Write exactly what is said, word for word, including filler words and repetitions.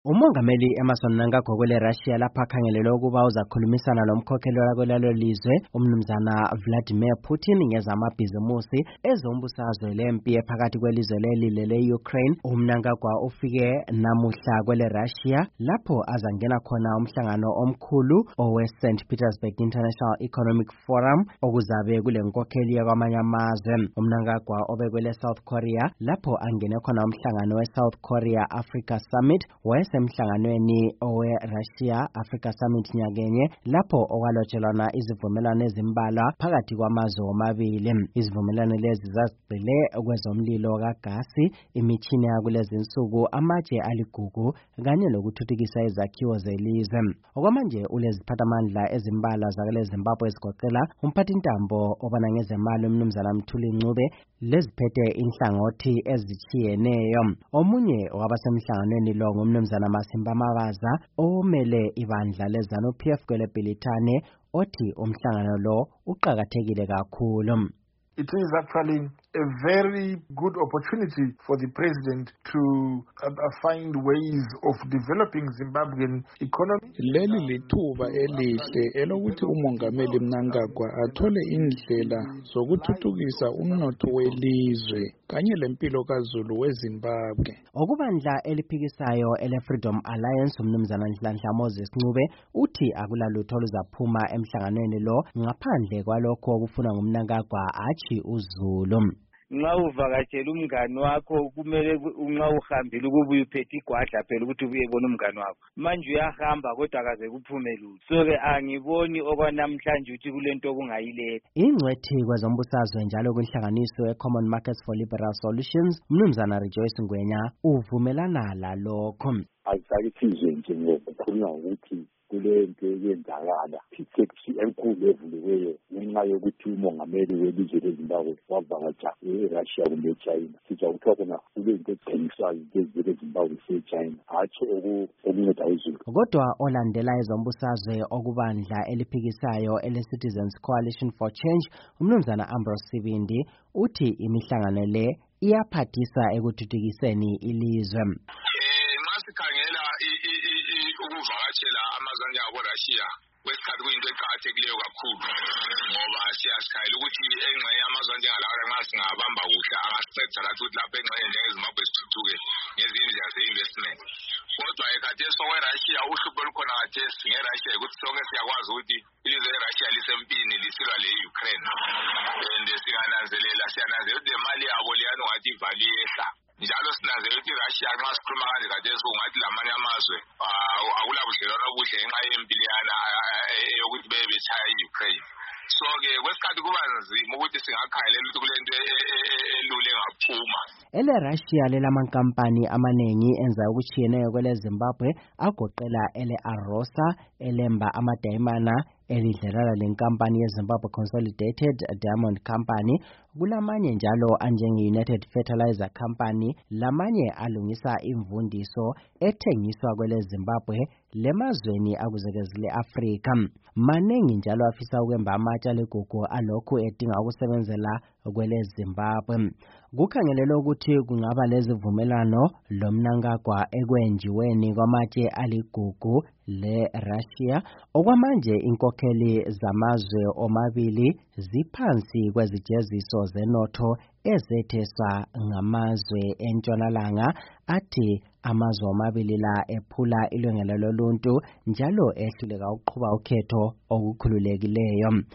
Umongameli Emmerson Mnangagwa kwele Russia lapha akhangelelwe ukuba uzakhulumisana nomkhokheli wakulelo lizwe umnumzana Vladimir Putin ngezamabhizimusi ezombusazwe lempi ephakathi kwelizwe leli lele-Ukraine. uMnangagwa ufike namuhla kwele Russia lapho azangena khona umhlangano omkhulu owe-Saint Petersburg International Economic Forum okuzabe kule nkokheli yakwamanye amazwe. uMnangagwa obekwele South Korea lapho angene khona umhlangano we-South Korea Africa Summit semhlanganweni owe-Russia Africa Summit nyakenye lapho okwalotshelwana izivumelwano ezimbalwa phakathi kwamazwe omabili. Izivumelwano lezi zazigxile kwezomlilo kagasi, imitshini yakulezi insuku, amatshe aligugu kanye lokuthuthukisa izakhiwo zelizwe. Okwamanje uleziphathamandla ezimbalwa zakule Zimbabwe ezigoqela umphathintambo obona ngezemali umnumzana Mthuli Ncube leziphethe inhlangothi ezitshiyeneyo. Omunye wabasemhlanganweni lo ngumnumzana Masimba Mabaza omele ibandla leZANU P F kwele Bhilithane othi umhlangano lo uqhakathekile kakhulu. It is actually a very good opportunity for the president to uh, find ways of developing Zimbabwean economy. Leli lithuba elihle elokuthi umongameli Mnangagwa athole indlela zokuthuthukisa umnotho welizwe kanye lempilo kaZulu weZimbabwe. Okubandla eliphikisayo ele-Freedom Alliance umnumzana Nhlanhla Moses Ncube uthi akulalutho luzaphuma emhlanganweni lo ngaphandle kwalokho okufuna ngumNangagwa achi uZulu. Nxa uvakatshela umngani wakho kumele nxa uhambile ukuba uyiphethe igwadla phela ukuthi ubuye bona umngani wakho. Manje uyahamba kodwa akaze kuphume lutho. So ke angiboni okwanamhlanje ukuthi kulento okungayiletha. Ingcwethi kwezombusazwe njalo kwinhlanganiso e-Common Markets for Liberal Solutions umnumzana Rejoice Ngwenya uvumelana lalokho. Azisakithizwe nje ngokukhulunywa ukuthi kule nto yenzakala iseksi enkulu evuliweyo ngenxa yokuthi umongameli welizwe leZimbabwe wavakatsha e-Russia kumbe eChina. Sizakuthiwa khona kule nto ezithengiswayo ezivele eZimbabwe se-China hatshi okunceda uZulu. Kodwa olandela ezombusazwe okubandla eliphikisayo ele-Citizens Coalition for Change umnumzana Ambrose Sibindi uthi imihlangano le iyaphathisa ekuthuthukiseni ilizwe. Sikhangela ukuvakatshela amazwe anjengaboRussia kwesikhathi kuyinto eqakathekileyo kakhulu ngoba siyasikhayela ukuthi engxenye yamazwe anjengalawa nxa singabamba kuhle angasincedisa lathi ukuthi lapho engxenye njengeZimbabwe sithuthuke ngezinye indlela ze-investment. Kodwa ekhathesi okwe-Russia uhlupho olukhona khathesi nge-Russia yikuthi sonke siyakwazi ukuthi ilizwe le-Russia lisempini lisilwa le-Ukraine and singananzelela siyananzelela ukuthi le mali yabo liyani ungathi ivali yehla. Njalo sinanzela ukuthi iRussia nxa sikhuluma kanje khathesi ungathi lamanye amazwe akulabudlelwano obuhle ngenxa yempiliyana yokuthi bebe betshaya i-Ukraine. So-ke kwesikhathi kuba nzima ukuthi singakhangelela ukuthi kule nto elule engaphuma. Ele-Russia lelamankampani amaningi enza okutshiyeneyo kwele Zimbabwe agoqela ele-Arosa elemba amadayimana elidlelela lenkampani ye-Zimbabwe Consolidated Diamond Company. Kulamanye njalo anjenge-United Fertilizer Company lamanye alungisa imvundiso ethengiswa kwele Zimbabwe lemazweni akuzekezile Afrika. Manengi njalo afisa ukwemba amatshe aligugu alokhu edinga ukusebenzela kwele Zimbabwe. Kukhangelelwe ukuthi kungaba lezivumelwano loMnangagwa ekwenjiweni kwamatshe aligugu le-Russia. Okwamanje inkokheli zamazwe omabili ziphansi kwezijeziso zenotho ezetheswa ngamazwe entshonalanga athi amazwe omabili la ephula ilungelo loluntu njalo ehluleka ukuqhuba ukhetho okukhululekileyo.